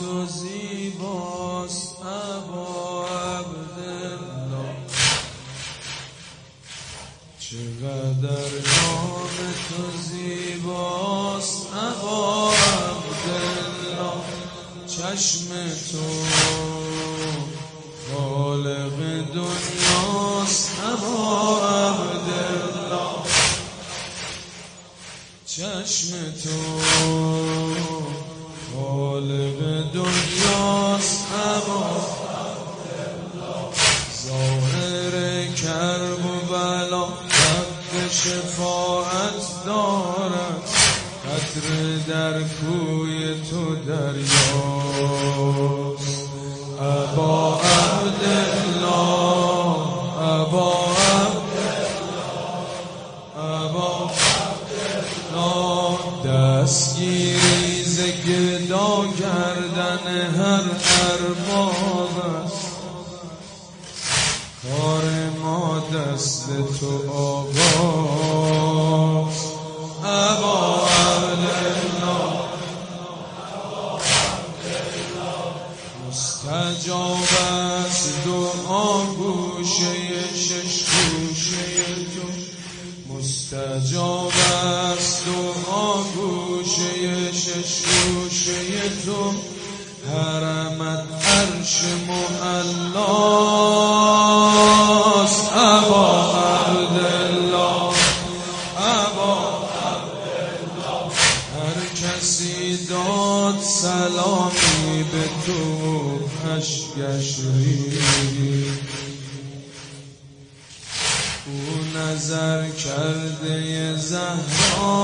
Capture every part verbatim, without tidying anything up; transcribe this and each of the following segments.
تو زیباست ابا عبدالله، چقدر نام تو زیباست ابا عبدالله. چشم تو خالق دنیاست ابا عبدالله، چشم تو خالق دنیاست ابا عبدالله. ظاهر کرب و بلا حق شفاعت دارد، قطر در کوی تو دریاست ابا عبدالله، ابا عبدالله، ابا عبدالله. دستگیری ز گدا کردن هر ارباب است، کار ما دست تو آقاست ابا عبدالله. مستجاب است دعا گوشه شش گوشه تو، مستجاب است دعا گوشه شش گوشه تو. حرمت عرش معلاست ابا عبدالله، ابا عبدالله. هر کسی داد سلامی به تو اشکش ریخت، او نظر کرده زهرا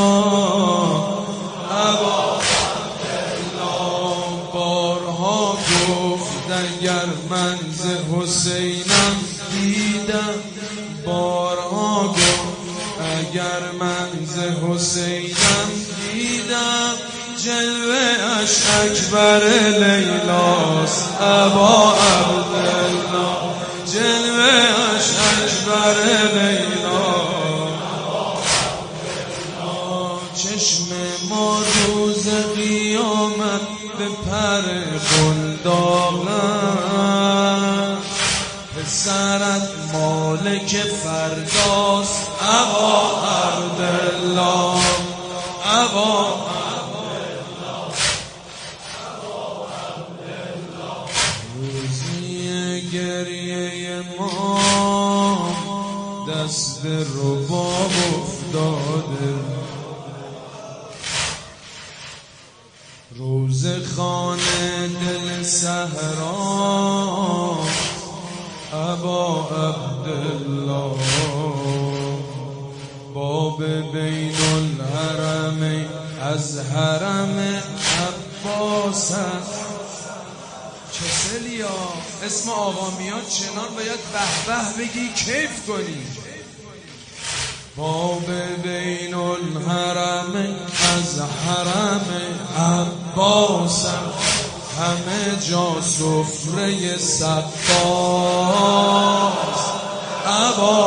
ابا عبدالله. بارها گفت اگر من ز حسینم دیدم، بارها گفت اگر من ز حسینم دیدم. جلوه اش اکبر لیلاست ابا عبدالله، جلوه اش اکبر لیلا. چشم ما روز قیامت به پر بلداغت، پسرت مالک فرداست ابا عبدالله، ابا عبدالله، ابا عبدالله. روزی گریه ما دست رباب افتاده، روز خانه دل صحرا ابا عبدالله. باب بین الحرمین از حرم عباس است. کسلیا اسم آقا میاد چنان باید به به بگی، کیف کنی. باب بین الحرمین از حرم عباس، همه جا سفره سباس ابا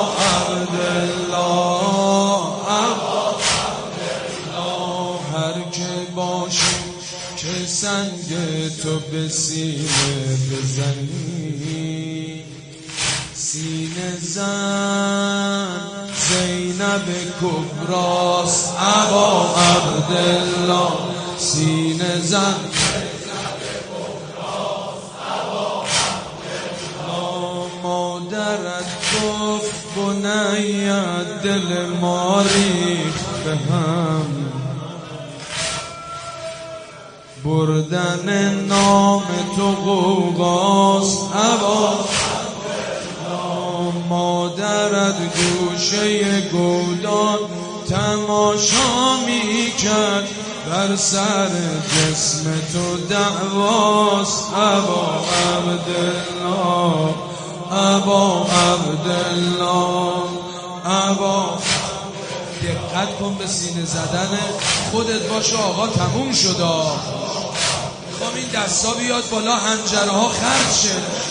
عبدالله، ابا عبدالله. هر که باشه که سنگ تو به سینه بزنی، سینه زن زینب کبراست ابا عبدالله، سینه زن زینب کبراست ابا عبدالله. مادرت گفت بنیت دل ما ریخت به هم، بردن نام تو غوغاست ابا عبدالله. مادرت گوشه گودان تماشا می کرد، بر سر جسم تو دعواست ابا عبدالله، ابا عبدالله، ابا. دقت کن به سینه زدن خودت، باشه آقا تموم شد. میخوام این دستا بیاد بالا، حنجره ها خرد شه.